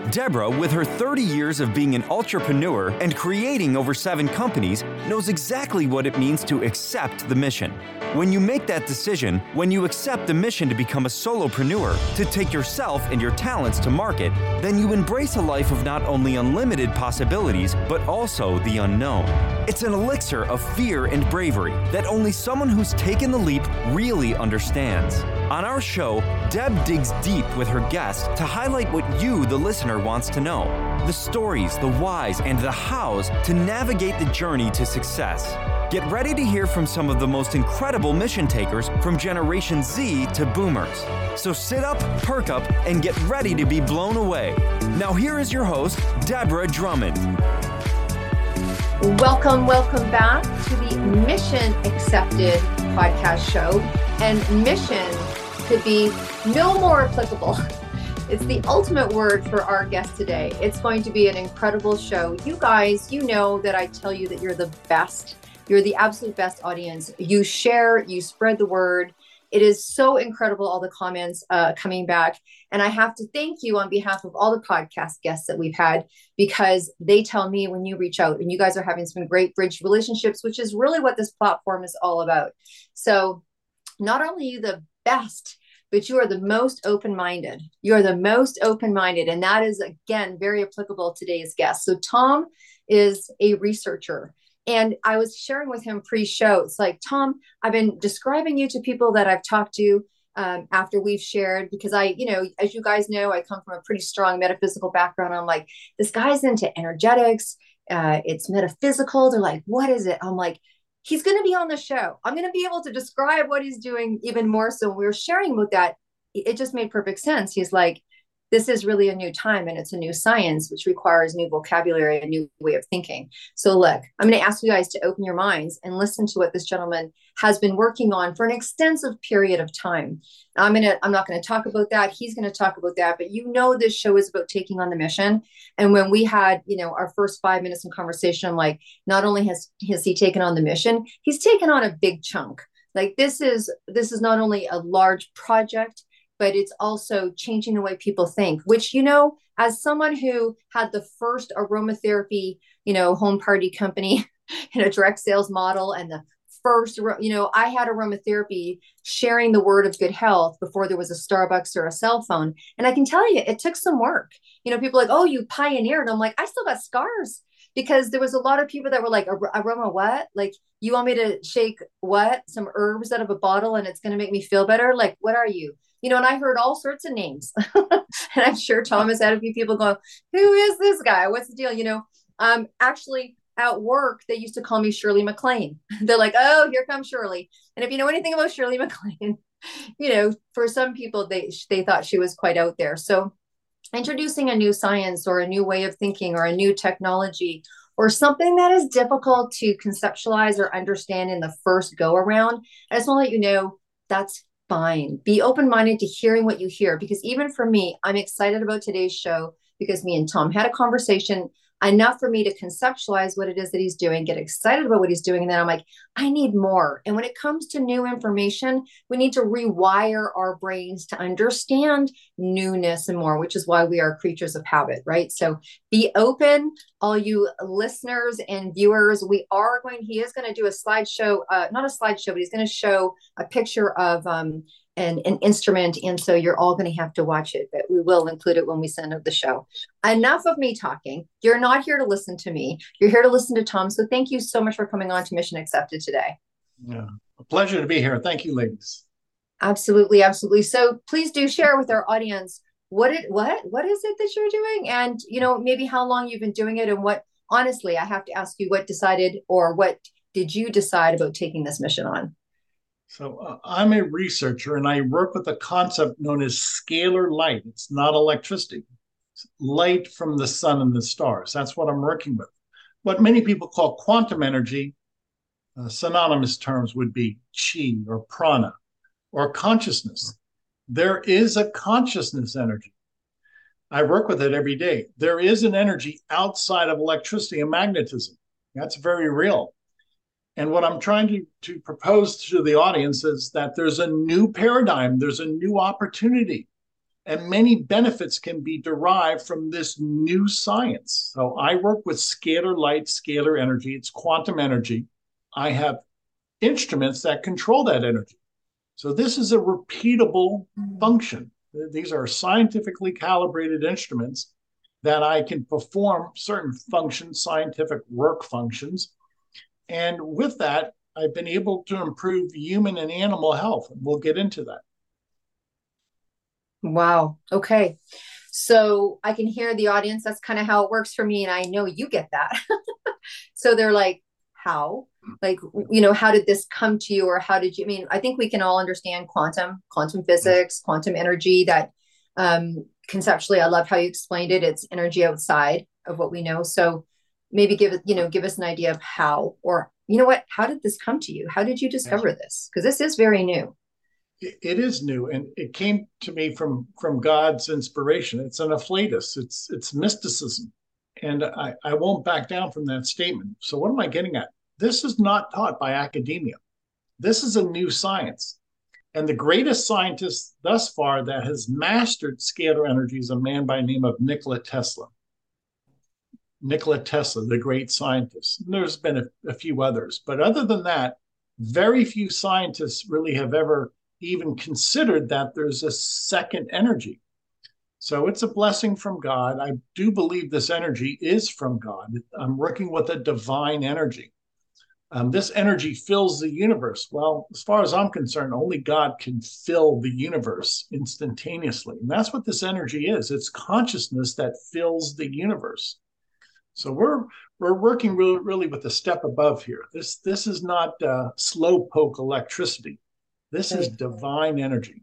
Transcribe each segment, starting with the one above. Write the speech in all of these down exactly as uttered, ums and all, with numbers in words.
Deborah, with her thirty years of being an entrepreneur and creating over seven companies, knows exactly what it means to accept the mission. When you make that decision, when you accept the mission to become a solopreneur, to take yourself and your talents to market, then you embrace a life of not only unlimited possibilities, but also the unknown. It's an elixir of fear and bravery that only someone who's taken the leap really understands. On our show, Deb digs deep with her guests to highlight what you, the listener, wants to know. The stories, the whys, and the hows to navigate the journey to success. Get ready to hear from some of the most incredible mission takers from Generation Z to Boomers. So sit up, perk up, and get ready to be blown away. Now here is your host, Deborah Drummond. Welcome, welcome back to the Mission Accepted podcast show. And mission could be no more applicable. It's the ultimate word for our guest today. It's going to be an incredible show. You guys, you know that I tell you that you're the best. You're the absolute best audience. You share, you spread the word. It is so incredible, all the comments uh, coming back. And I have to thank you on behalf of all the podcast guests that we've had, because they tell me when you reach out, and you guys are having some great bridge relationships, which is really what this platform is all about. So not only are you the best, but you are the most open-minded. You are the most open-minded. And that is, again, very applicable to today's guest. So Tom is a researcher. And I was sharing with him pre-show. It's like, Tom, I've been describing you to people that I've talked to um, after we've shared, because I, you know, as you guys know, I come from a pretty strong metaphysical background. I'm like, this guy's into energetics. Uh, it's metaphysical. They're like, what is it? I'm like, he's going to be on the show. I'm going to be able to describe what he's doing even more. So when we were sharing about that, it just made perfect sense. He's like, this is really a new time, and it's a new science, which requires new vocabulary, a new way of thinking. So look, I'm going to ask you guys to open your minds and listen to what this gentleman has been working on for an extensive period of time. I'm going to, I'm not going to talk about that. He's going to talk about that, but you know, this show is about taking on the mission. And when we had, you know, our first five minutes in conversation, I'm like, not only has, has he taken on the mission, he's taken on a big chunk. Like this is, this is not only a large project, but it's also changing the way people think, which, you know, as someone who had the first aromatherapy, you know, home party company in a direct sales model, and the first, you know, I had aromatherapy sharing the word of good health before there was a Starbucks or a cell phone. And I can tell you, it took some work. You know, people are like, oh, you pioneered. I'm like, I still got scars, because there was a lot of people that were like, aroma what? Like, you want me to shake what? Some herbs out of a bottle and it's going to make me feel better? Like, what are you? You know, and I heard all sorts of names. And I'm sure Thomas had a few people going, who is this guy? What's the deal? You know, um, actually at work, they used to call me Shirley MacLaine. They're like, oh, here comes Shirley. And if you know anything about Shirley MacLaine, you know, for some people, they, they thought she was quite out there. So introducing a new science or a new way of thinking or a new technology or something that is difficult to conceptualize or understand in the first go around, I just want to let you know that's fine. Be open-minded to hearing what you hear, because even for me, I'm excited about today's show because me and Tom had a conversation enough for me to conceptualize what it is that he's doing, get excited about what he's doing. And then I'm like, I need more. And when it comes to new information, we need to rewire our brains to understand newness and more, which is why we are creatures of habit, right? So be open, all you listeners and viewers. We are going, he is going to do a slideshow, uh, not a slideshow, but he's going to show a picture of um, an, an instrument. And so you're all going to have to watch it, but we will include it when we send out the show. Enough of me talking. You're not here to listen to me. You're here to listen to Tom. So thank you so much for coming on to Mission Accepted today. Yeah, a pleasure to be here. Thank you, ladies. Absolutely. Absolutely. So please do share with our audience what it, what, what is it that you're doing? And, you know, maybe how long you've been doing it, and what, honestly, I have to ask you, what decided, or what did you decide about taking this mission on? So uh, I'm a researcher, and I work with a concept known as scalar light. It's not electricity. It's light from the sun and the stars. That's what I'm working with. What many people call quantum energy, uh, synonymous terms would be chi or prana or consciousness. There is a consciousness energy. I work with it every day. There is an energy outside of electricity and magnetism. That's very real. And what I'm trying to, to propose to the audience is that there's a new paradigm, there's a new opportunity. And many benefits can be derived from this new science. So I work with scalar light, scalar energy. It's quantum energy. I have instruments that control that energy. So this is a repeatable function. These are scientifically calibrated instruments that I can perform certain functions, scientific work functions. And with that, I've been able to improve human and animal health. We'll get into that. Wow. Okay. So I can hear the audience. That's kind of how it works for me. And I know you get that. So they're like, how? Like, you know, how did this come to you? Or how did you, I mean, I think we can all understand quantum, quantum physics, quantum energy, that um, conceptually, I love how you explained it. It's energy outside of what we know. So maybe give it, you know, give us an idea of how, or, you know what, how did this come to you? How did you discover this? Because this is very new. It is new, and it came to me from from God's inspiration. It's an afflatus. It's it's mysticism, and I, I won't back down from that statement. So what am I getting at? This is not taught by academia. This is a new science, and the greatest scientist thus far that has mastered scalar energy is a man by the name of Nikola Tesla. Nikola Tesla, the great scientist. And there's been a, a few others, but other than that, very few scientists really have ever even considered that there's a second energy. So it's a blessing from God. I do believe this energy is from God. I'm working with a divine energy. Um, this energy fills the universe. Well, as far as I'm concerned, only God can fill the universe instantaneously. And that's what this energy is. It's consciousness that fills the universe. So we're we're working really, really with a step above here. This, this is not uh, slow poke electricity. This is divine energy.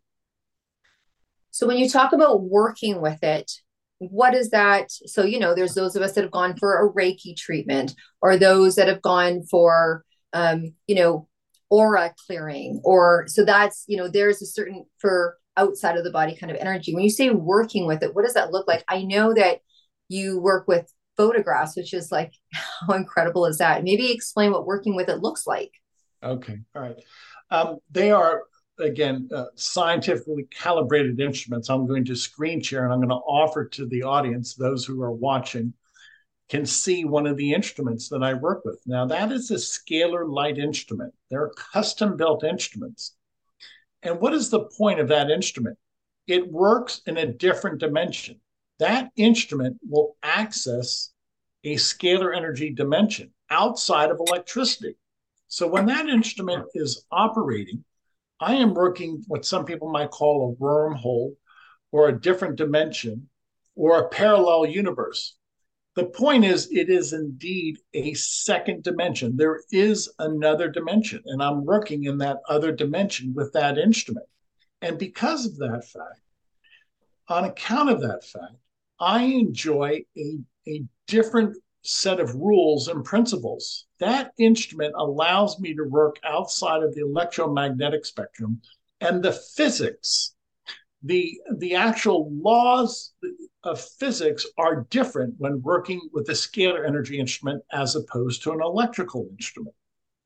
So when you talk about working with it, what is that? So, you know, there's those of us that have gone for a Reiki treatment, or those that have gone for, um, you know, aura clearing, or so that's, you know, there's a certain for outside of the body kind of energy. When you say working with it, what does that look like? I know that you work with photographs, which is like, how incredible is that? Maybe explain what working with it looks like. Okay. All right. Um, they are, again, uh, scientifically calibrated instruments. I'm going to screen share, and I'm going to offer to the audience, those who are watching, can see one of the instruments that I work with. Now, that is a scalar light instrument. They're custom-built instruments. And what is the point of that instrument? It works in a different dimension. That instrument will access a scalar energy dimension outside of electricity. So when that instrument is operating, I am working what some people might call a wormhole, or a different dimension, or a parallel universe. The point is, it is indeed a second dimension. There is another dimension, and I'm working in that other dimension with that instrument. And because of that fact, on account of that fact, I enjoy a, a different set of rules and principles. That instrument allows me to work outside of the electromagnetic spectrum, and the physics, the, the actual laws of physics are different when working with a scalar energy instrument as opposed to an electrical instrument.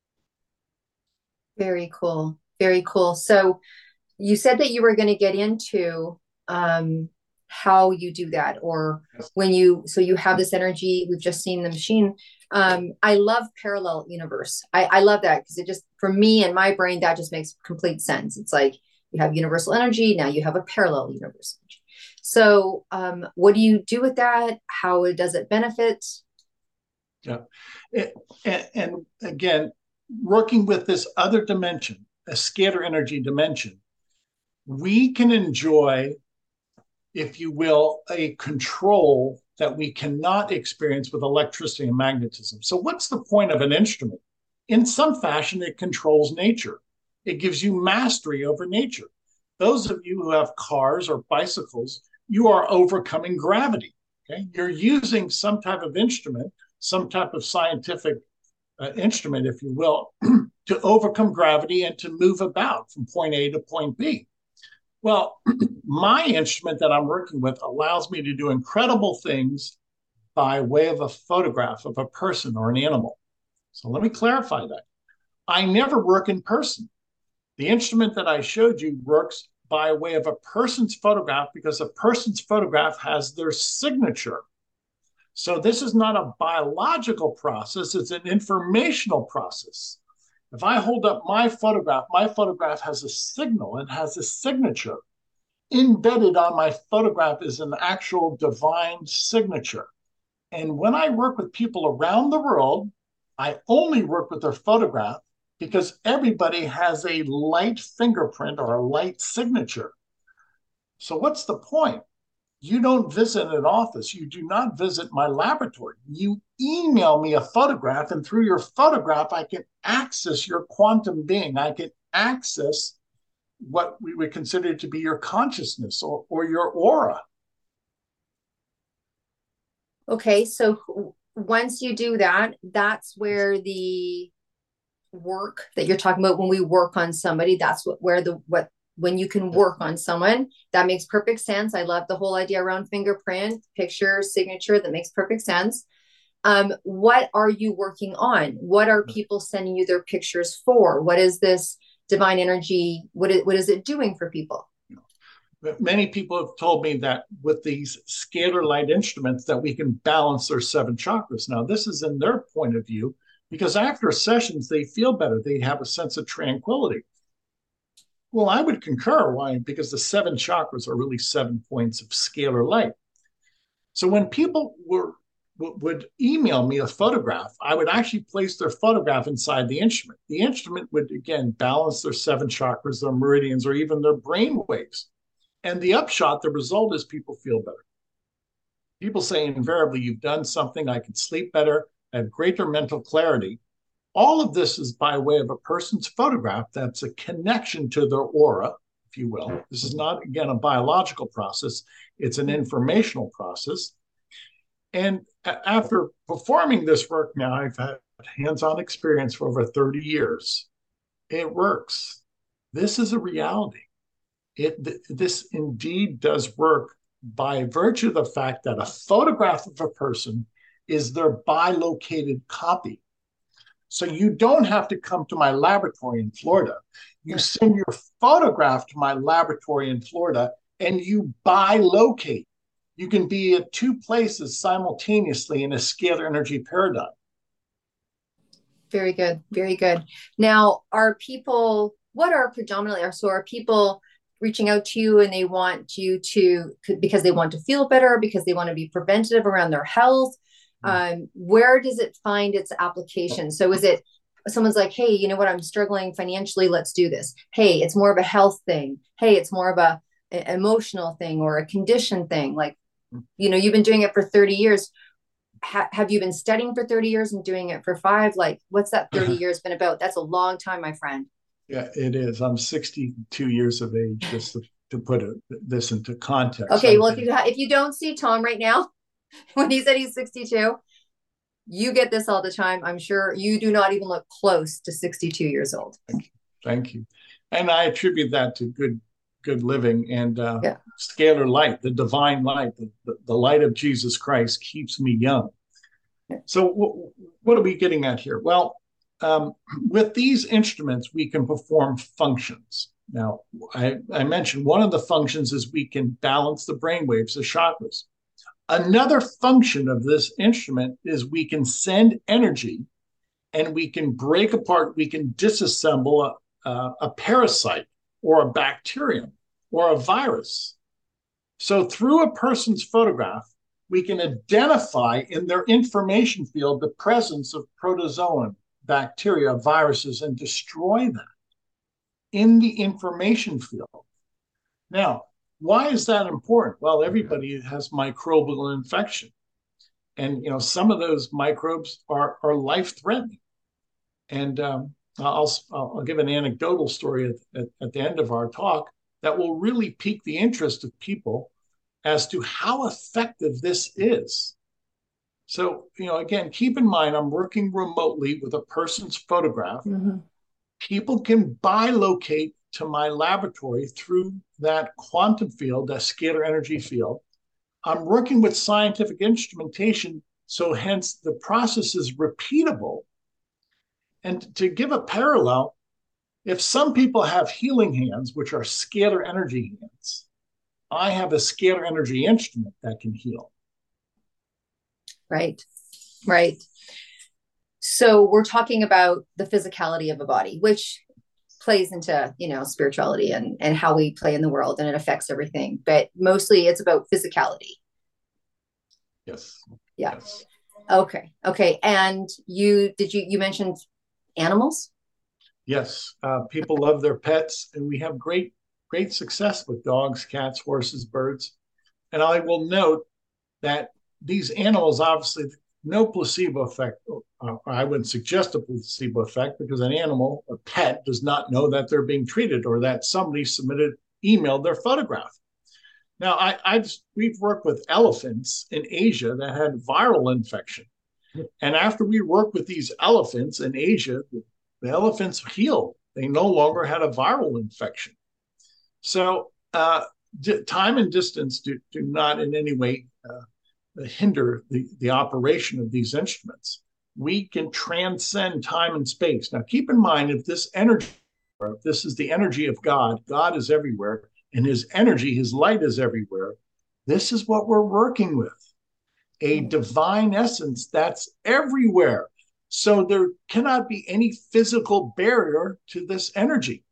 Very cool. Very cool. So you said that you were going to get into um, how you do that, or when you, so you have this energy, we've just seen the machine. Um, I love parallel universe. I, I love that because it just, for me and my brain, that just makes complete sense. It's like you have universal energy, now you have a parallel universe. So um, what do you do with that? How does it benefit? Yeah. It, and, and again, working with this other dimension, a scalar energy dimension, we can enjoy, if you will, a control that we cannot experience with electricity and magnetism. So what's the point of an instrument? In some fashion, it controls nature. It gives you mastery over nature. Those of you who have cars or bicycles, you are overcoming gravity. Okay? You're using some type of instrument, some type of scientific uh, instrument, if you will, to overcome gravity and to move about from point A to point B. Well, my instrument that I'm working with allows me to do incredible things by way of a photograph of a person or an animal. So let me clarify that. I never work in person. The instrument that I showed you works by way of a person's photograph because a person's photograph has their signature. So this is not a biological process, it's an informational process. If I hold up my photograph, my photograph has a signal, it has a signature. Embedded on my photograph is an actual divine signature. And when I work with people around the world, I only work with their photograph because everybody has a light fingerprint or a light signature. So what's the point? You don't visit an office. You do not visit my laboratory. You email me a photograph, and through your photograph, I can access your quantum being. I can access what we would consider to be your consciousness or, or your aura. Okay, so once you do that, that's where the work that you're talking about, when we work on somebody, that's what where the what when you can work on someone, that makes perfect sense. I love the whole idea around fingerprint, picture, signature. That makes perfect sense. Um, what are you working on? What are people sending you their pictures for? What is this divine energy? What is, what is it doing for people? Many people have told me that with these scalar light instruments that we can balance their seven chakras. Now, this is in their point of view, because after sessions, they feel better. They have a sense of tranquility. Well, I would concur. Why? Because the seven chakras are really seven points of scalar light. So when people were would email me a photograph, I would actually place their photograph inside the instrument. The instrument would, again, balance their seven chakras, their meridians, or even their brain waves. And the upshot, the result is people feel better. People say invariably, you've done something, I can sleep better, I have greater mental clarity. All of this is by way of a person's photograph that's a connection to their aura, if you will. This is not, again, a biological process. It's an informational process. And after performing this work now, I've had hands-on experience for over thirty years. It works. This is a reality. It, th- this indeed does work by virtue of the fact that a photograph of a person is their bilocated copy. So you don't have to come to my laboratory in Florida. You send your photograph to my laboratory in Florida and you bilocate. You can be at two places simultaneously in a scalar energy paradigm. Very good. Very good. Now, are people, what are predominantly, so are people reaching out to you and they want you to, because they want to feel better, because they want to be preventative around their health? Um, where does it find its application? So is it someone's like, hey, you know what, I'm struggling financially, let's do this. Hey, it's more of a health thing. Hey, it's more of a, a emotional thing or a condition thing. Like, you know, you've been doing it for thirty years. Ha- have you been studying for thirty years and doing it for five? Like, what's that thirty years been about? That's a long time, my friend. Yeah, it is. I'm sixty-two years of age, just to, to put it, this into context. Okay, I've well, been, if you ha- if you don't see Tom right now, when he said he's sixty-two, you get this all the time. I'm sure you do not even look close to sixty-two years old. Thank you. Thank you. And I attribute that to good good living and uh, yeah. scalar light, the divine light, the, the, the light of Jesus Christ keeps me young. So w- what are we getting at here? Well, um, with these instruments, we can perform functions. Now, I, I mentioned one of the functions is we can balance the brain waves, the chakras. Another function of this instrument is we can send energy and we can break apart, we can disassemble a, a, a parasite or a bacterium or a virus. So through a person's photograph, we can identify in their information field the presence of protozoan, bacteria, viruses, and destroy them in the information field. Now, why is that important? Well, everybody has microbial infection. And, you know, some of those microbes are, are life-threatening. And um, I'll, I'll give an anecdotal story at, at, at the end of our talk that will really pique the interest of people as to how effective this is. So, you know, again, keep in mind, I'm working remotely with a person's photograph. Mm-hmm. People can bilocate to my laboratory through that quantum field, that scalar energy field. I'm working with scientific instrumentation, so hence the process is repeatable. And to give a parallel, If some people have healing hands, which are scalar energy hands, I have a scalar energy instrument that can heal. Right, right. So we're talking about the physicality of a body, which plays into, you know, spirituality and, and how we play in the world, and it affects everything. But mostly it's about physicality. Yes. Yeah. Yes. Okay. Okay. And you, did you, you mentioned animals? Yes. Uh, people love their pets, and we have great, great success with dogs, cats, horses, birds. And I will note that these animals, obviously, no placebo effect. Uh, I wouldn't suggest a placebo effect, because an animal, a pet, does not know that they're being treated or that somebody submitted, emailed their photograph. Now, I, I've we've worked with elephants in Asia that had viral infection, and after we worked with these elephants in Asia, the elephants healed. They no longer had a viral infection. So, uh, time and distance do, do not in any way uh, hinder the, the operation of these instruments. We can transcend time and space. Now, keep in mind, if this energy, if this is the energy of God, God is everywhere, and his energy, his light is everywhere. This is what we're working with, a divine essence that's everywhere. So there cannot be any physical barrier to this energy.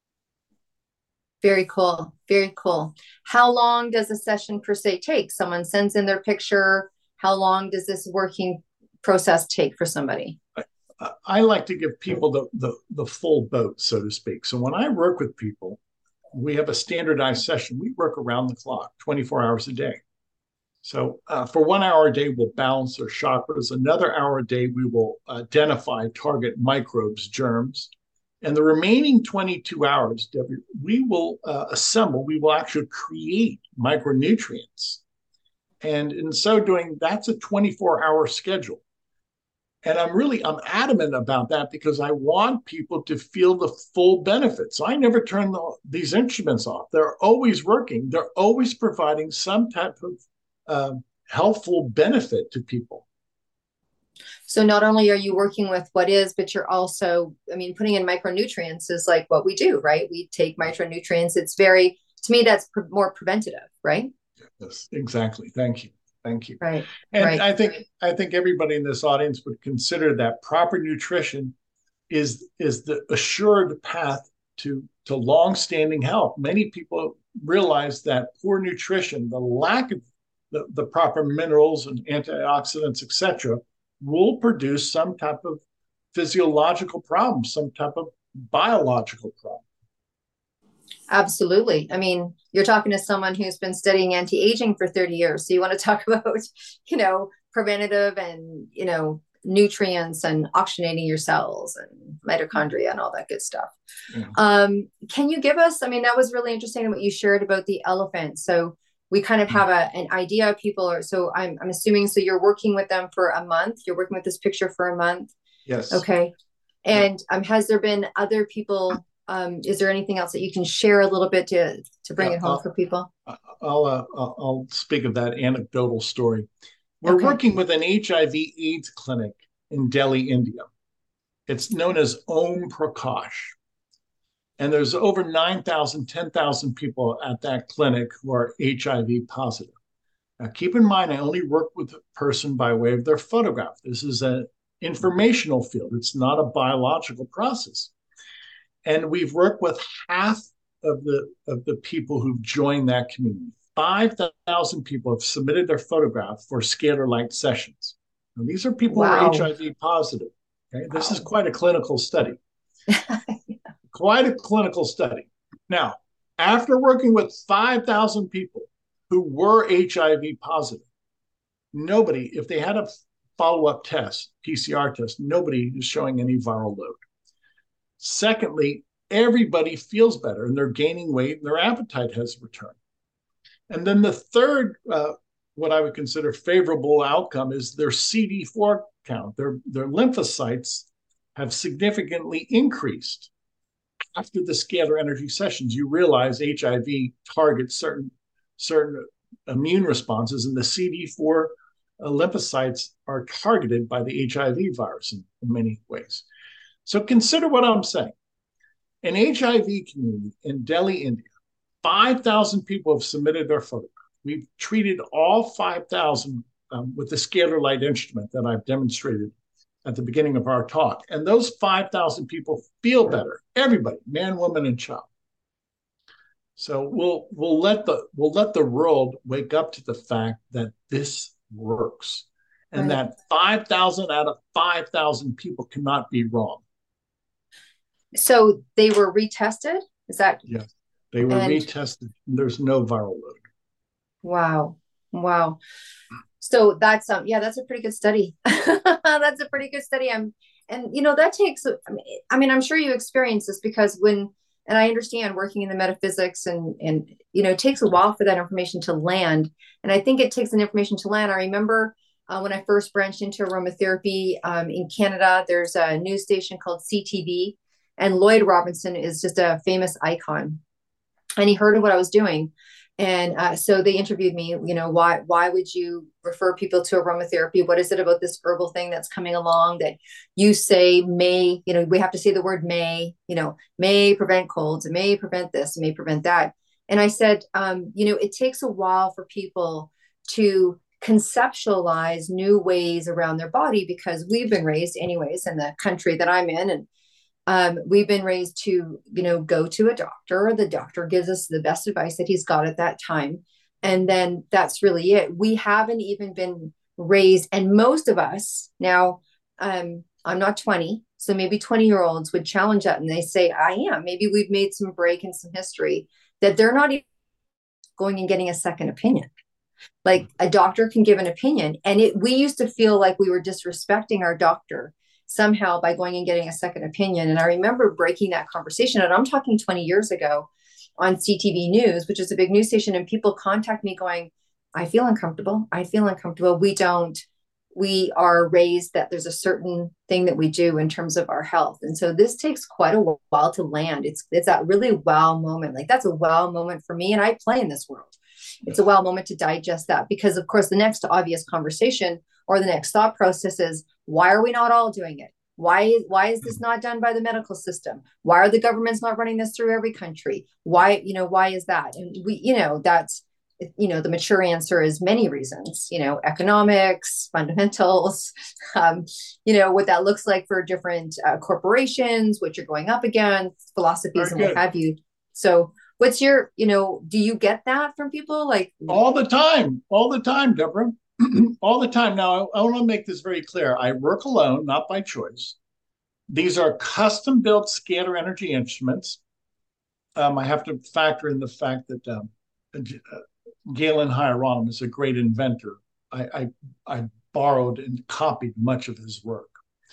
Very cool. Very cool. How long does a session per se take? Someone sends in their picture. How long does this working process take for somebody? I, I like to give people the, the, the full boat, so to speak. So when I work with people, we have a standardized session. We work around the clock, twenty-four hours a day. So uh, for one hour a day, we'll balance their chakras. Another hour a day, we will identify target microbes, germs. And the remaining twenty-two hours, Debbie, we will uh, assemble, we will actually create micronutrients. And in so doing, that's a twenty-four hour schedule. And I'm really, I'm adamant about that, because I want people to feel the full benefit. So I never turn the, these instruments off. They're always working. They're always providing some type of uh, helpful benefit to people. So not only are you working with what is, but you're also, I mean, putting in micronutrients is like what we do, right? We take micronutrients. It's very, to me, that's pre- more preventative, right? Yes, exactly. Thank you. Thank you. Right. And right. I think I think everybody in this audience would consider that proper nutrition is is the assured path to to long-standing health. Many people realize that poor nutrition, the lack of the, the proper minerals and antioxidants, et cetera, will produce some type of physiological problem, some type of biological problem. Absolutely. I mean, you're talking to someone who's been studying anti-aging for thirty years. So you want to talk about, you know, preventative and, you know, nutrients and oxygenating your cells and mitochondria and all that good stuff. Yeah. Um, can you give us, I mean, that was really interesting what you shared about the elephant. So we kind of have a, an idea of people are, so I'm, I'm assuming, so you're working with them for a month. You're working with this picture for a month. Yes. Okay. And um, has there been other people? Um, is there anything else that you can share a little bit to, to bring yeah, it home I'll, for people? I'll, uh, I'll speak of that anecdotal story. We're okay. working with an H I V AIDS clinic in Delhi, India. It's known as Om Prakash. And there's over nine thousand, ten thousand people at that clinic who are H I V positive. Now, keep in mind, I only work with a person by way of their photograph. This is an informational field. It's not a biological process. And we've worked with half of the of the people who've joined that community. five thousand people have submitted their photograph for scalar light sessions. Now, these are people wow. who are H I V positive. Okay? Wow. This is quite a clinical study. yeah. Quite a clinical study. Now, after working with five thousand people who were H I V positive, nobody, if they had a follow-up test, P C R test, nobody is showing any viral load. Secondly, everybody feels better and they're gaining weight and their appetite has returned. And then the third, uh, what I would consider favorable outcome is their C D four count. Their, their lymphocytes have significantly increased. After the scalar energy sessions, you realize H I V targets certain, certain immune responses, and the C D four uh, lymphocytes are targeted by the H I V virus in, in many ways. So consider what I'm saying. An H I V community in Delhi, India, five thousand people have submitted their photograph. We've treated all five thousand um, with the scalar light instrument that I've demonstrated at the beginning of our talk. And those five thousand people feel better. Everybody, man, woman, and child. So we'll we'll let the we'll let the world wake up to the fact that this works, and right. that five thousand out of five thousand people cannot be wrong. So they were retested? Is that? Yes, they were and... retested. There's no viral load. Wow. Wow. So that's um yeah, that's a pretty good study. That's a pretty good study. I'm and you know that takes I mean, I mean I'm sure you experience this because when and I understand working in the metaphysics and and you know it takes a while for that information to land. And I think it takes an information to land. I remember uh, when I first branched into aromatherapy um, in Canada, there's a news station called C T V, and Lloyd Robinson is just a famous icon. And he heard of what I was doing. And uh, so they interviewed me, you know, why, why would you refer people to aromatherapy? What is it about this herbal thing that's coming along that you say may, you know, we have to say the word may, you know, may prevent colds, it may prevent this, it may prevent that. And I said, um, you know, it takes a while for people to conceptualize new ways around their body because we've been raised anyways in the country that I'm in. And Um, we've been raised to, you know, go to a doctor. The doctor gives us the best advice that he's got at that time. And then that's really it. We haven't even been raised. And most of us now, um, I'm not twenty. So maybe twenty year olds would challenge that. And they say, I am. Maybe we've made some break in some history that they're not even going and getting a second opinion. Like a doctor can give an opinion. And it, we used to feel like we were disrespecting our doctor somehow by going and getting a second opinion. And I remember breaking that conversation. And I'm talking twenty years ago on C T V News, which is a big news station. And people contact me going, I feel uncomfortable. I feel uncomfortable. We don't, we are raised that there's a certain thing that we do in terms of our health. And so this takes quite a while to land. It's, it's that really wow moment. Like that's a wow moment for me. And I play in this world. It's a wow moment to digest that because of course the next obvious conversation or the next thought process is, why are we not all doing it? Why, why is this not done by the medical system? Why are the governments not running this through every country? Why, you know, why is that? And we, you know, that's, you know, the mature answer is many reasons, you know, economics, fundamentals, um, you know, what that looks like for different uh, corporations, what you're going up against, philosophies and what have you. So what's your, you know, do you get that from people? Like all the time, all the time, Deborah. All the time. Now, I, I want to make this very clear. I work alone, not by choice. These are custom-built scalar energy instruments. Um, I have to factor in the fact that um, uh, Galen Hieronymus is a great inventor. I, I, I borrowed and copied much of his work.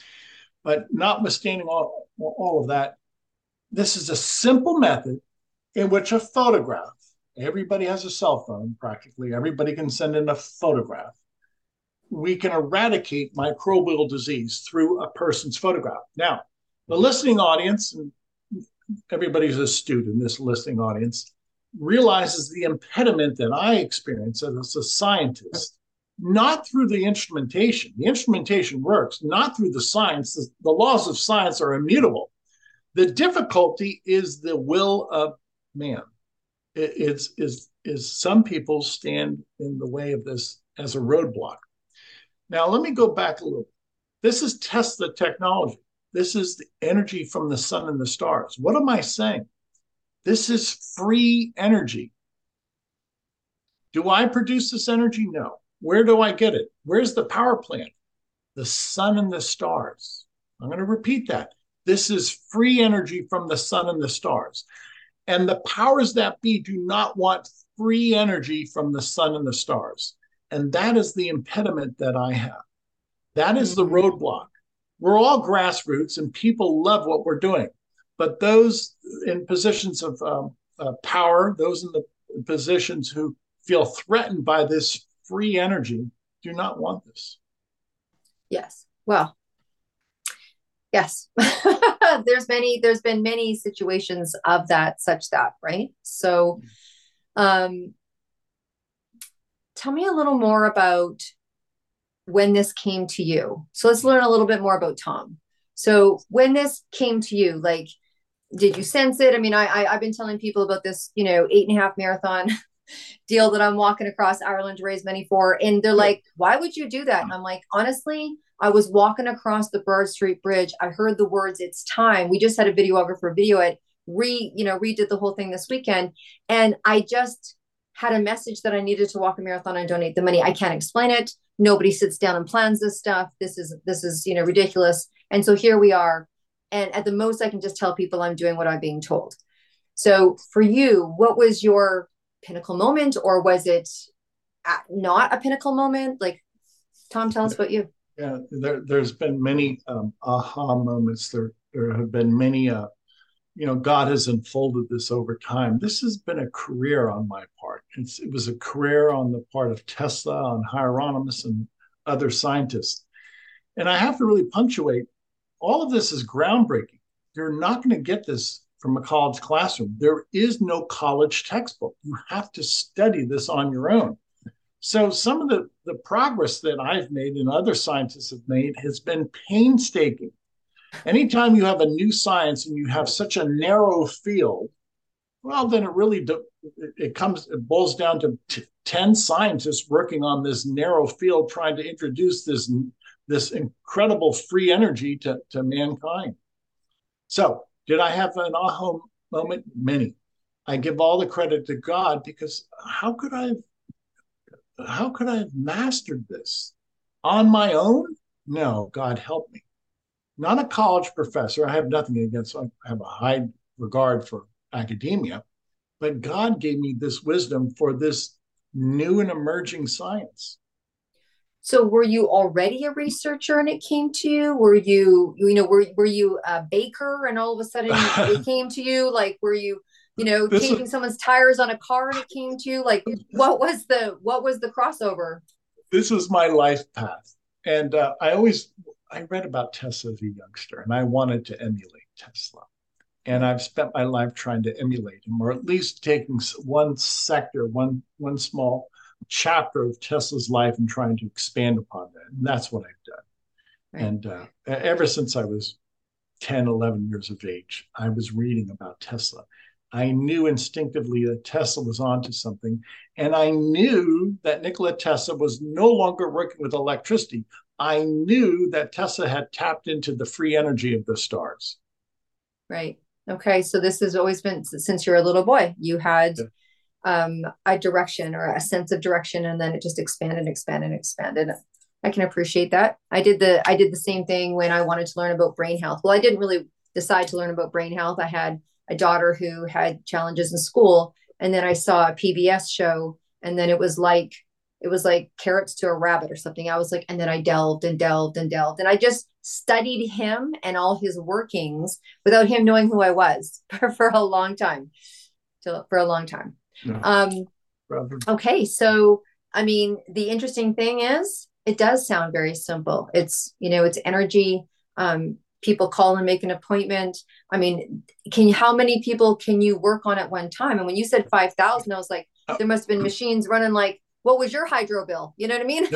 But notwithstanding all, all of that, this is a simple method in which a photograph, everybody has a cell phone, practically. Everybody can send in a photograph. We can eradicate microbial disease through a person's photograph. Now, the listening audience, and everybody's astute in this listening audience, realizes the impediment that I experience as a scientist, not through the instrumentation. The instrumentation works, not through the science. The, the laws of science are immutable. The difficulty is the will of man. It, it's is is some people stand in the way of this as a roadblock. Now, let me go back a little. This is Tesla technology. This is the energy from the sun and the stars. What am I saying? This is free energy. Do I produce this energy? No. Where do I get it? Where's the power plant? The sun and the stars. I'm going to repeat that. This is free energy from the sun and the stars. And the powers that be do not want free energy from the sun and the stars. And that is the impediment that I have. That is the roadblock. We're all grassroots and people love what we're doing. But those in positions of um, uh, power, those in the positions who feel threatened by this free energy do not want this. Yes. Well, yes. there's many, there's been many situations of that, such that, right? So, um, tell me a little more about when this came to you. So let's learn a little bit more about Tom. So when this came to you, like, did you sense it? I mean, I, I I've been telling people about this, you know, eight and a half marathon deal that I'm walking across Ireland to raise money for. And they're like, why would you do that? And I'm like, honestly, I was walking across the Bird Street Bridge. I heard the words, "It's time." We just had a videographer video it, re, you know, redid the whole thing this weekend. And I just had a message that I needed to walk a marathon and donate the money. I can't explain it. Nobody sits down and plans this stuff. This is, this is, you know, ridiculous. And so here we are. And at the most, I can just tell people I'm doing what I'm being told. So for you, what was your pinnacle moment, or was it not a pinnacle moment? Like, Tom, tell us about you. Yeah, there, there's been many um, aha moments. There, there have been many, uh, you know, God has unfolded this over time. This has been a career on my part. It's, it was a career on the part of Tesla, on Hieronymus, and other scientists. And I have to really punctuate, all of this is groundbreaking. You're not going to get this from a college classroom. There is no college textbook. You have to study this on your own. So some of the, the progress that I've made and other scientists have made has been painstaking. Anytime you have a new science and you have such a narrow field, well, then it really, do, it comes, it boils down to t- ten scientists working on this narrow field, trying to introduce this, this incredible free energy to, to mankind. So did I have an aha moment? Many. I give all the credit to God, because how could I have, how could I have mastered this on my own? No, God help me. Not a college professor. I have nothing against, I have a high regard for academia, but God gave me this wisdom for this new and emerging science. So were you already a researcher and it came to you? Were you, you know, were, were you a baker and all of a sudden it came to you? Like, were you, you know, this changing is, someone's tires on a car and it came to you? Like, what was the, what was the crossover? This is my life path. And uh, I always, I read about Tesla as a youngster and I wanted to emulate Tesla. And I've spent my life trying to emulate him, or at least taking one sector, one, one small chapter of Tesla's life and trying to expand upon that. And that's what I've done. Right. And uh, ever since I was ten, eleven years of age, I was reading about Tesla. I knew instinctively that Tesla was onto something. And I knew that Nikola Tesla was no longer working with electricity. I knew that Tesla had tapped into the free energy of the stars. Right. Okay. So this has always been, since you're a little boy, you had yeah. um, a direction or a sense of direction, and then it just expanded and expanded and expanded. I can appreciate that. I did the, I did the same thing when I wanted to learn about brain health. Well, I didn't really decide to learn about brain health. I had a daughter who had challenges in school, and then I saw a P B S show, and then it was like, it was like carrots to a rabbit or something. I was like, and then I delved and delved and delved. And I just studied him and all his workings without him knowing who I was for, for a long time, to, for a long time. No. Um, okay. So, I mean, the interesting thing is it does sound very simple. It's, you know, it's energy. Um, people call and make an appointment. I mean, can you, how many people can you work on at one time? And when you said five thousand, I was like, there must've been machines running like, what was your hydro bill? You know what I mean?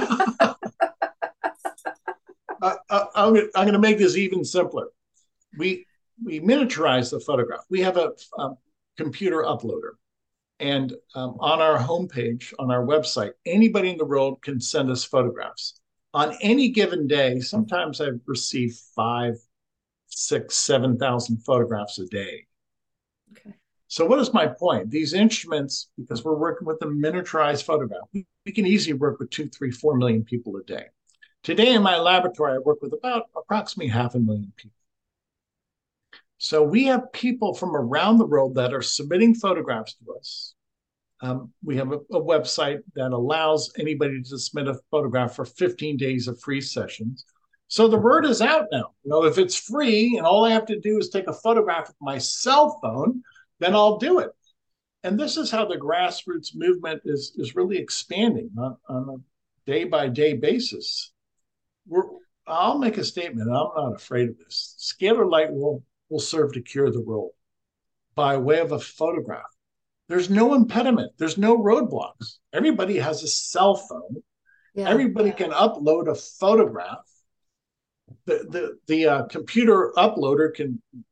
uh, I'm, I'm going to make this even simpler. We we miniaturize the photograph. We have a, a computer uploader. And um, on our homepage, on our website, anybody in the world can send us photographs. On any given day, sometimes I've received five, six, seven thousand photographs a day. Okay. So what is my point? These instruments, because we're working with a miniaturized photograph, we, we can easily work with two, three, four million people a day. Today in my laboratory, I work with about approximately half a million people. So we have people from around the world that are submitting photographs to us. Um, we have a, a website that allows anybody to submit a photograph for fifteen days of free sessions. So the word is out now. You know, if it's free and all I have to do is take a photograph with my cell phone, then I'll do it. And this is how the grassroots movement is, is really expanding on, on a day-by-day basis. We're, I'll make a statement. I'm not afraid of this. Scalar light will, will serve to cure the world by way of a photograph. There's no impediment. There's no roadblocks. Everybody has a cell phone. Yeah. Everybody can upload a photograph. The, the, the uh, computer uploader can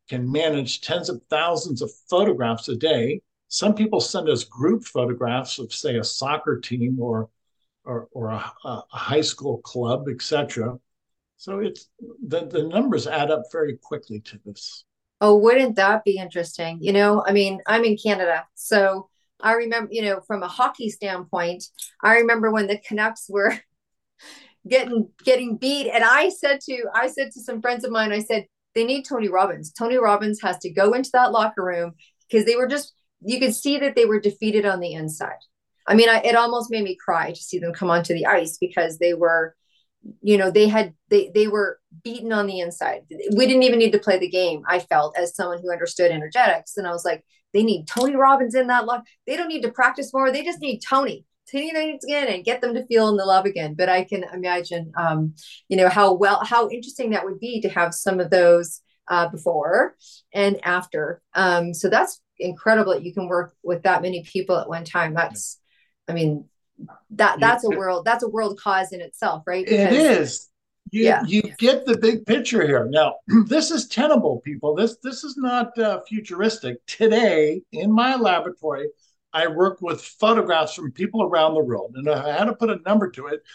can manage tens of thousands of photographs a day. Some people send us group photographs of, say, a soccer team or or, or a, a high school club, et cetera. So it's the, the numbers add up very quickly to this. Oh, wouldn't that be interesting? You know, I mean, I'm in Canada, so I remember, you know, from a hockey standpoint, I remember when the Canucks were getting getting beat, and I said to I said to some friends of mine, I said they need Tony Robbins. Tony Robbins has to go into that locker room because they were just, you could see that they were defeated on the inside. I mean, I, it almost made me cry to see them come onto the ice because they were, you know, they had, they, they were beaten on the inside. We didn't even need to play the game. I felt, as someone who understood energetics. And I was like, they need Tony Robbins in that lock. They don't need to practice more. They just need Tony. Tony again and get them to feel in the love again. But I can imagine, um, you know, how well, how interesting that would be to have some of those uh, before and after. Um, so that's incredible that you can work with that many people at one time. That's, I mean, that that's a world, that's a world cause in itself, right? Because, it is. You, yeah. you get the big picture here. Now, this is tenable, people. This this is not uh, futuristic. Today, in my laboratory, I work with photographs from people around the world. And if I had to put a number to it,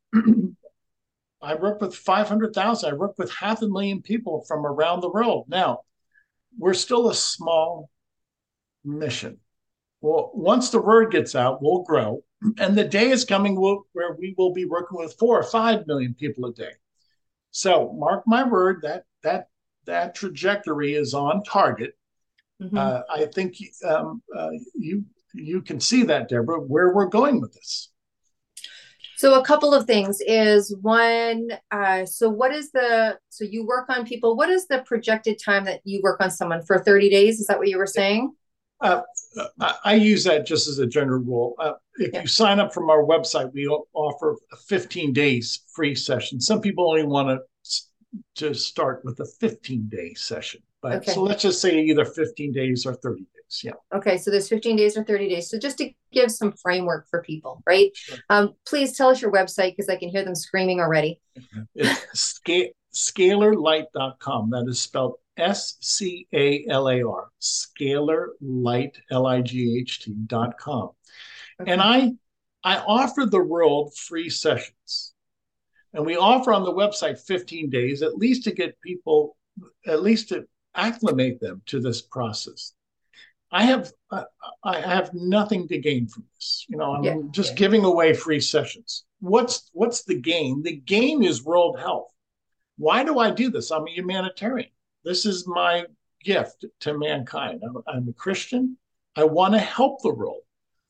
I work with five hundred thousand. I work with half a million people from around the world. Now, we're still a small mission. Well, once the word gets out, we'll grow. And the day is coming where we will be working with four or five million people a day. So mark my word, that that that trajectory is on target. Mm-hmm. Uh, I think um, uh, you you can see that, Deborah, where we're going with this. So a couple of things is one, uh, so what is the, so you work on people, what is the projected time that you work on someone for thirty days? Is that what you were saying? Uh, I use that just as a general rule. Uh, if yeah. you sign up from our website, we offer fifteen days free session. Some people only want to to start with a fifteen day session. But okay. So let's just say either fifteen days or thirty days. Yeah. Okay. So there's fifteen days or thirty days. So just to give some framework for people, right? Sure. Um, please tell us your website because I can hear them screaming already. It's sca- scalar light dot com. That is spelled S C A L A R, Scalar Light, L I G H T dot com. Okay. And I, I offer the world free sessions. And we offer on the website fifteen days, at least to get people, at least to acclimate them to this process. I have, uh, I have nothing to gain from this. You know, I'm yeah. just yeah. giving away free sessions. What's, what's the gain? The gain is world health. Why do I do this? I'm a humanitarian. This is my gift to mankind. I'm, I'm a Christian. I want to help the world.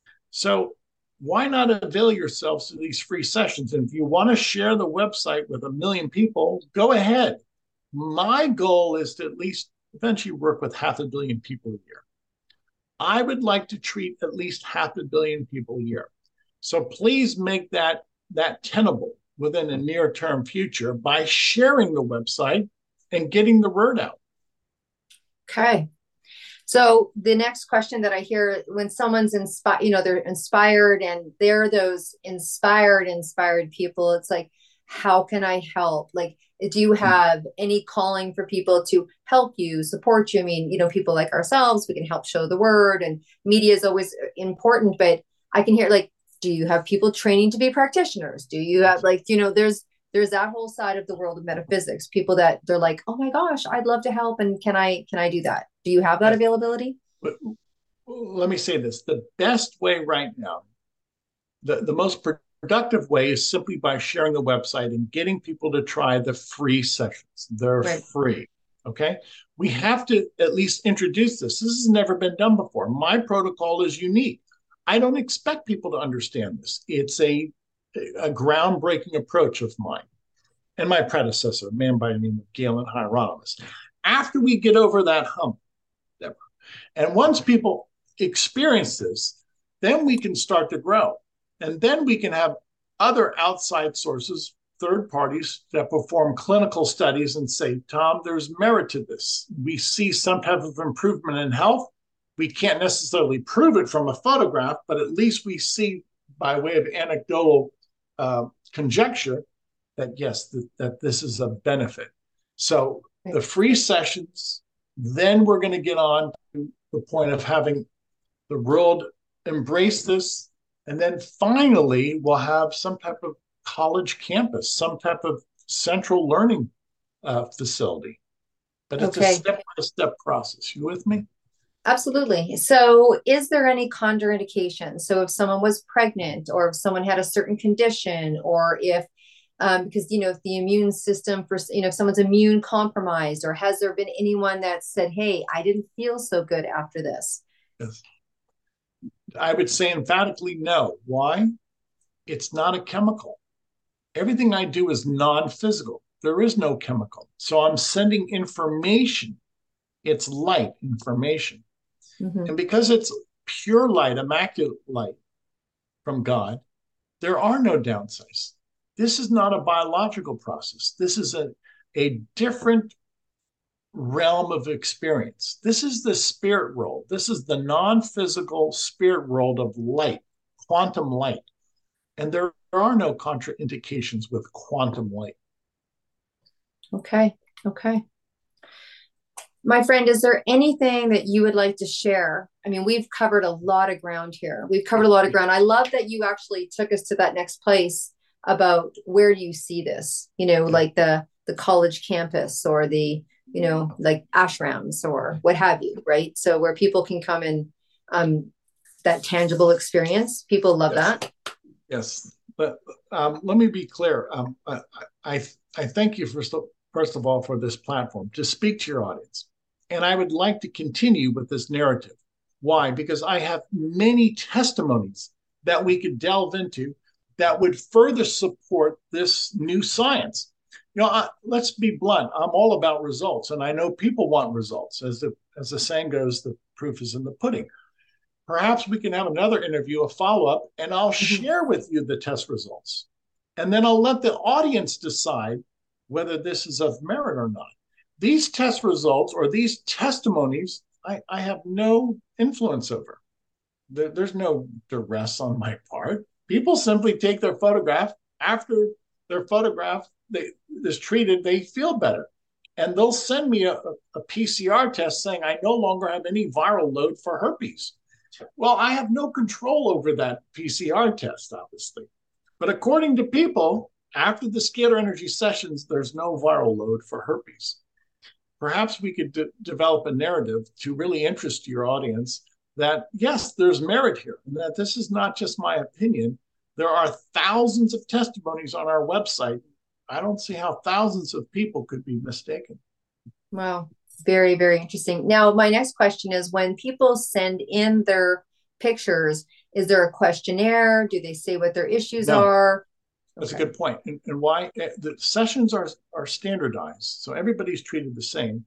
So why not avail yourselves to these free sessions? And if you want to share the website with a million people, go ahead. My goal is to at least eventually work with half a billion people a year. I would like to treat at least half a billion people a year. So please make that, that tenable within a near-term future by sharing the website and getting the word out. Okay. So the next question that I hear when someone's inspired, you know, they're inspired and they're those inspired, inspired people, it's like, how can I help? Like, do you have any calling for people to help you, support you? I mean, you know, people like ourselves, we can help show the word, and media is always important, but I can hear like, do you have people training to be practitioners? Do you have like, you know, there's, there's that whole side of the world of metaphysics, people that they're like, oh my gosh, I'd love to help. And can I, can I do that? Do you have that availability? But let me say this, the best way right now, the, the most productive way is simply by sharing the website and getting people to try the free sessions. They're right. free. Okay. We have to at least introduce this. This has never been done before. My protocol is unique. I don't expect people to understand this. It's a, a groundbreaking approach of mine and my predecessor, a man by the name of Galen Hieronymus. After we get over that hump, Deborah, and once people experience this, then we can start to grow. And then we can have other outside sources, third parties that perform clinical studies and say, Tom, there's merit to this. We see some type of improvement in health. We can't necessarily prove it from a photograph, but at least we see by way of anecdotal uh, conjecture that, yes, th- that this is a benefit. So the free sessions Then we're going to get on to the point of having the world embrace this. And then finally, we'll have some type of college campus, some type of central learning uh, facility. But it's okay. a step-by-step process. You with me? Absolutely. So is there any contraindication? So if someone was pregnant, or if someone had a certain condition, or if, um, because, you know, if the immune system for, you know, if someone's immune compromised, or has there been anyone that said, hey, I didn't feel so good after this? Yes. I would say emphatically no. Why? It's not a chemical. Everything I do is non-physical. There is no chemical. So I'm sending information. It's light information. Mm-hmm. And because it's pure light, immaculate light from God, there are no downsides. This is not a biological process. This is a, a different realm of experience. This is the spirit world. This is the non-physical spirit world of light, quantum light. And there are no contraindications with quantum light. Okay. Okay. My friend, is there anything that you would like to share? I mean, we've covered a lot of ground here. We've covered a lot of ground. I love that you actually took us to that next place about where do you see this, you know, like the, the college campus, or the, you know, like ashrams or what have you, right? So where people can come and um, that tangible experience, people love yes. that. Yes. But um, let me be clear. Um, I, I, I thank you for, first of all, for this platform to speak to your audience. And I would like to continue with this narrative. Why? Because I have many testimonies that we could delve into that would further support this new science. You know, I, let's be blunt. I'm all about results, and I know people want results. As the as the saying goes, the proof is in the pudding. Perhaps we can have another interview, a follow-up, and I'll mm-hmm. share with you the test results. And then I'll let the audience decide whether this is of merit or not. These test results or these testimonies, I, I have no influence over. There, there's no duress on my part. People simply take their photograph. After their photograph they, is treated, they feel better. And they'll send me a, a P C R test saying I no longer have any viral load for herpes. Well, I have no control over that P C R test, obviously. But according to people, after the scalar energy sessions, there's no viral load for herpes. Perhaps we could de- develop a narrative to really interest your audience that, yes, there's merit here, and that this is not just my opinion. There are thousands of testimonies on our website. I don't see how thousands of people could be mistaken. Wow. Very, very interesting. Now, my next question is, when people send in their pictures, is there a questionnaire? Do they say what their issues no. are? That's okay. a good point. And, and why? The sessions are, are standardized, so everybody's treated the same.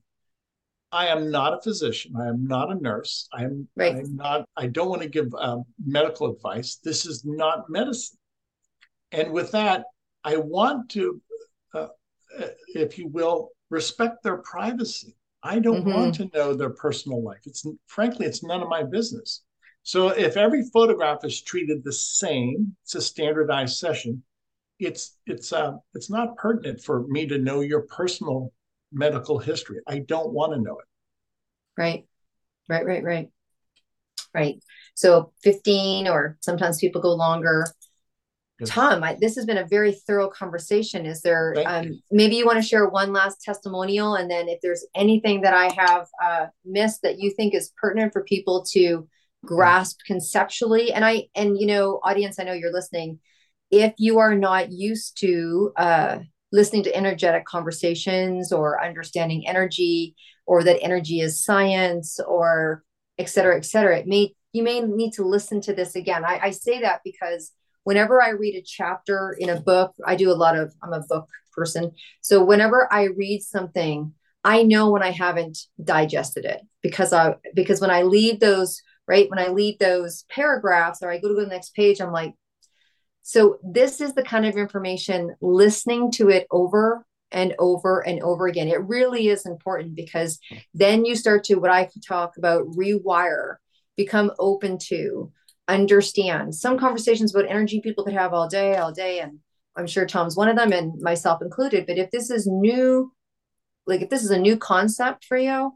I am not a physician. I am not a nurse. I am right. I'm not, I don't want to give um, medical advice. This is not medicine. And with that, I want to, uh, if you will, respect their privacy. I don't mm-hmm. want to know their personal life. It's frankly, it's none of my business. So if every photograph is treated the same, it's a standardized session. It's it's uh, it's not pertinent for me to know your personal medical history. I don't want to know it. Right, right, right, right, right. So fifteen, or sometimes people go longer. Yes. Tom, I, this has been a very thorough conversation. Is there, um, you. maybe you want to share one last testimonial, and then if there's anything that I have uh, missed that you think is pertinent for people to grasp conceptually, and I, and you know, audience, I know you're listening. If you are not used to uh, listening to energetic conversations, or understanding energy, or that energy is science, or et cetera, et cetera, it may, you may need to listen to this again. I, I say that because whenever I read a chapter in a book, I do a lot of, I'm a book person. So whenever I read something, I know when I haven't digested it, because I, because when I leave those, right, when I leave those paragraphs, or I go to the next page, I'm like, so this is the kind of information, listening to it over and over and over again. It really is important, because then you start to, what I could talk about, rewire, become open to, understand. Some conversations about energy people could have all day, all day. And I'm sure Tom's one of them, and myself included. But if this is new, like if this is a new concept for you,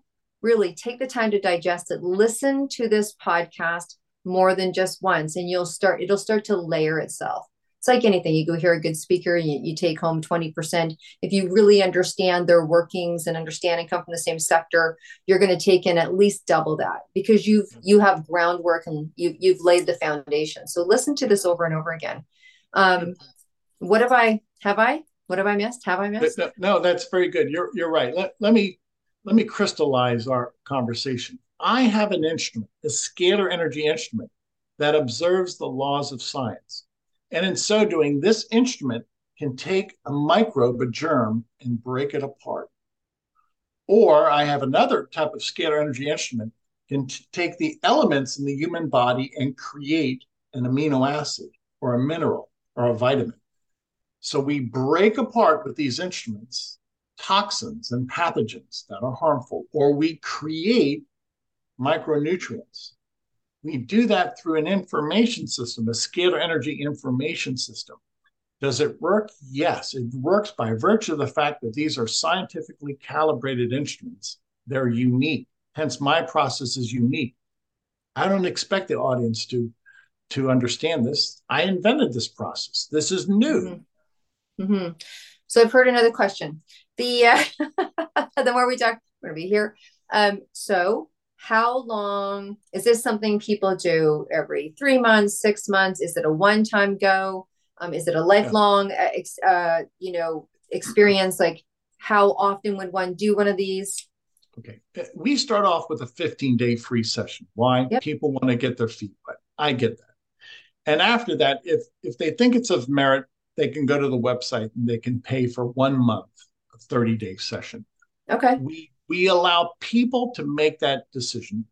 really take the time to digest it. Listen to this podcast more than just once, and you'll start, it'll start to layer itself. It's like anything. You go hear a good speaker and you, you take home twenty percent. If you really understand their workings and understand and come from the same sector, you're going to take in at least double that, because you've, you have groundwork and you, you've laid the foundation. So listen to this over and over again. Um, what have I, have I, what have I missed? Have I missed? No, no, that's very good. You're, you're right. Let, let me, let me crystallize our conversation. I have an instrument, a scalar energy instrument that observes the laws of science. And in so doing, this instrument can take a microbe, a germ, and break it apart. Or I have another type of scalar energy instrument, can t- take the elements in the human body and create an amino acid or a mineral or a vitamin. So we break apart with these instruments toxins and pathogens that are harmful, or we create micronutrients. We do that through an information system, a scalar energy information system. Does it work? Yes, it works by virtue of the fact that these are scientifically calibrated instruments. They're unique. Hence, my process is unique. I don't expect the audience to, to understand this. I invented this process. This is new. Mm-hmm. Mm-hmm. So I've heard another question. The, uh, the more we talk, we're going to be here. Um, so how long is this something people do every three months, six months? Is it a one-time go? Um, is it a lifelong, yeah. uh, you know, experience? Like, how often would one do one of these? Okay. We start off with a fifteen-day free session. Why? Yep. People want to get their feet wet. I get that. And after that, if if they think it's of merit, they can go to the website and they can pay for one month, a thirty-day session. Okay. We we allow people to make that decision.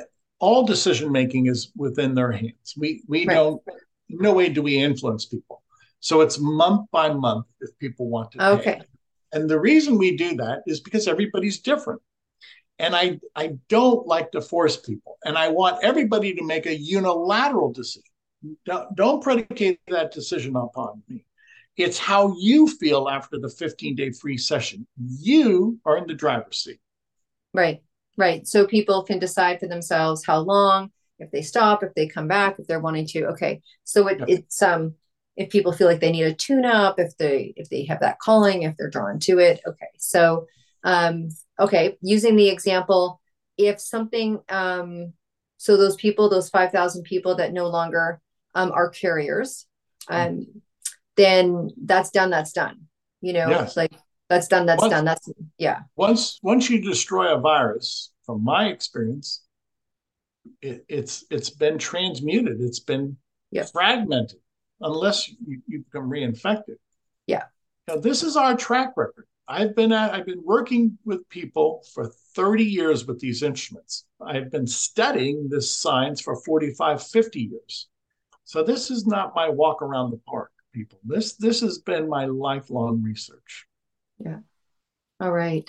All decision making is within their hands. We we right. don't. No way do we influence people. So it's month by month if people want to okay. pay. And the reason we do that is because everybody's different. And I, I don't like to force people. And I want everybody to make a unilateral decision. Don't, don't predicate that decision upon me. It's how you feel after the fifteen-day free session. You are in the driver's seat. Right, right. So people can decide for themselves how long, if they stop, if they come back, if they're wanting to. Okay. So it, it's, um, if people feel like they need a tune up, if they, if they have that calling, if they're drawn to it. Okay. So, um, okay. Using the example, if something, um, so those people, those five thousand people that no longer, um, are carriers, um, mm-hmm. then that's done. That's done, you know, yes. like that's done. That's once, done. That's yeah. Once, once you destroy a virus, from my experience, It, it's it's been transmuted. It's been yep. fragmented, unless you, you become reinfected. Yeah. Now this is our track record. I've been at, I've been working with people for thirty years with these instruments. I've been studying this science for forty-five, fifty years. So this is not my walk around the park, people. This this has been my lifelong research. Yeah. All right.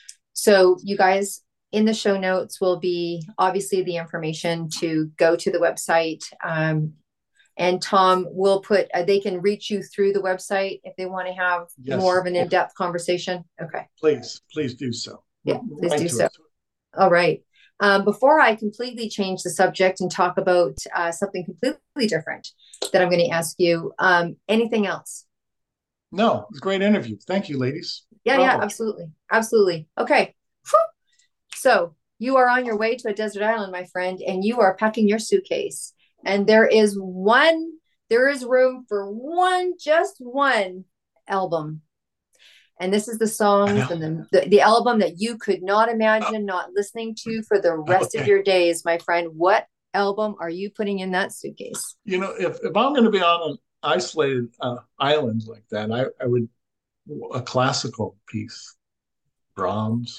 So you guys, in the show notes will be obviously the information to go to the website. Um, and Tom will put, uh, they can reach you through the website if they want to have yes. more of an in-depth conversation. Okay. Please, please do so. Yeah, please right do so. It. All right. Um, before I completely change the subject and talk about uh, something completely different that I'm going to ask you, um, anything else? No, it was a great interview. Thank you, ladies. Yeah, Bravo. yeah, absolutely. Absolutely. Okay. Whew. So you are on your way to a desert island, my friend, and you are packing your suitcase. And there is one, there is room for one, just one album. And this is the songs and the, the, the album that you could not imagine not listening to for the rest okay. of your days, my friend. What album are you putting in that suitcase? You know, if, if I'm going to be on an isolated uh, island like that, I, I would, a classical piece, Brahms.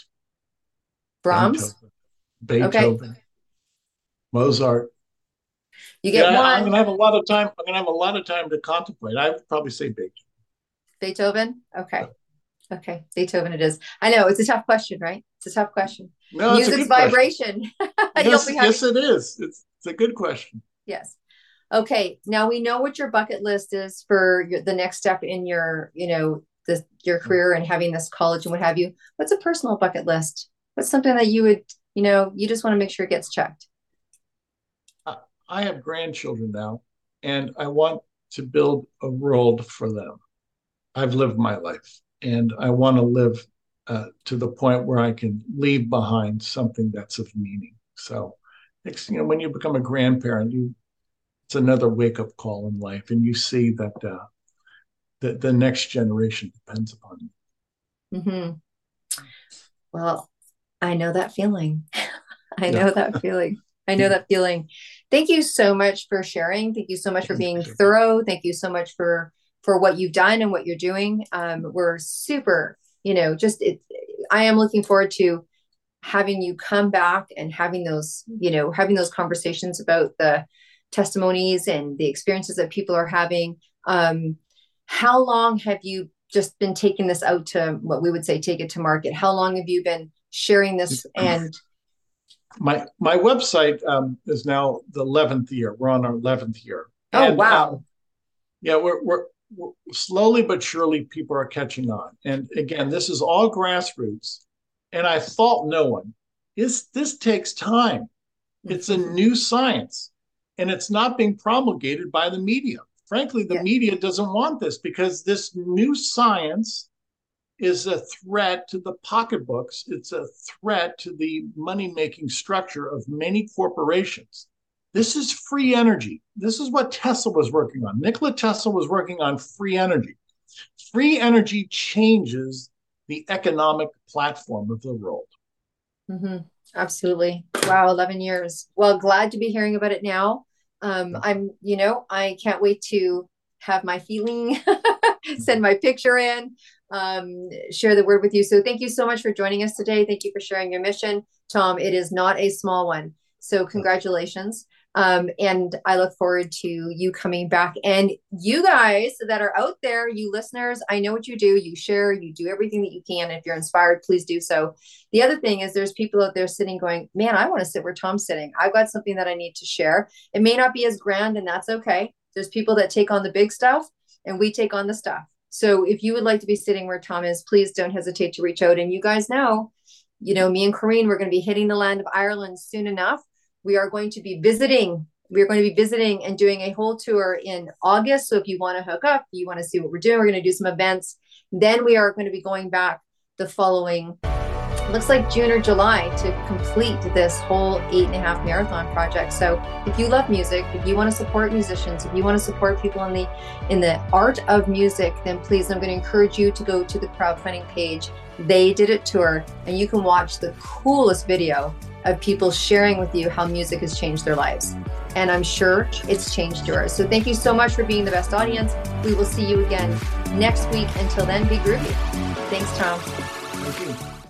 Brahms, Beethoven, Beethoven okay. Mozart. You get yeah, one. I'm gonna have a lot of time. I'm gonna have a lot of time to contemplate. I would probably say Beethoven. Beethoven. Okay. Yeah. Okay. Beethoven. It is. I know it's a tough question, right? It's a tough question. No, music's it's vibration. yes, having... yes, it is. It's it's a good question. Yes. Okay. Now we know what your bucket list is for your, the next step in your, you know, the your career and having this college and what have you. What's a personal bucket list? What's something that you would, you know, you just want to make sure it gets checked. I have grandchildren now, and I want to build a world for them. I've lived my life, and I want to live uh, to the point where I can leave behind something that's of meaning. So, it's, you know, when you become a grandparent, you it's another wake-up call in life, and you see that uh, the, the next generation depends upon you. Mm-hmm. Well, I know that feeling. I Yeah. know that feeling. I know that feeling. Thank you so much for sharing. Thank you so much for being thorough. Thank you so much for for what you've done and what you're doing. Um, we're super, you know, just it, I am looking forward to having you come back and having those, you know, having those conversations about the testimonies and the experiences that people are having. Um, how long have you just been taking this out to what we would say, take it to market? How long have you been sharing this? And my my website um, is now the eleventh year. We're on our eleventh year. Oh, and, wow. Um, yeah, we're, we're, we're slowly but surely people are catching on. And again, this is all grassroots. And I fault no one. This, this takes time. It's a new science, and it's not being promulgated by the media. Frankly, the Yeah. media doesn't want this because this new science is a threat to the pocketbooks. It's a threat to the money-making structure of many corporations. This is free energy. This is what Tesla was working on. Nikola Tesla was working on free energy. Free energy changes the economic platform of the world. Mm-hmm. Absolutely. Wow. eleven years. Well, glad to be hearing about it now. Um, I'm, you know, I can't wait to have my feeling, send my picture in, um, share the word with you. So thank you so much for joining us today. Thank you for sharing your mission, Tom. It is not a small one. So congratulations. Um, and I look forward to you coming back, and you guys that are out there, you listeners, I know what you do. You share, you do everything that you can. If you're inspired, please do so. The other thing is there's people out there sitting going, man, I want to sit where Tom's sitting. I've got something that I need to share. It may not be as grand, and that's okay. There's people that take on the big stuff, and we take on the stuff. So if you would like to be sitting where Tom is, please don't hesitate to reach out. And you guys know, you know, me and Corinne, we're going to be hitting the land of Ireland soon enough. We are going to be visiting. We're going to be visiting and doing a whole tour in August. So if you want to hook up, you want to see what we're doing, we're going to do some events. Then we are going to be going back the following, looks like June or July, to complete this whole eight and a half marathon project. So if you love music, if you want to support musicians, if you want to support people in the in the art of music, then please, I'm going to encourage you to go to the crowdfunding page. They Did It Tour, and you can watch the coolest video of people sharing with you how music has changed their lives. And I'm sure it's changed yours. So thank you so much for being the best audience. We will see you again next week. Until then, be groovy. Thanks, Tom. Thank you.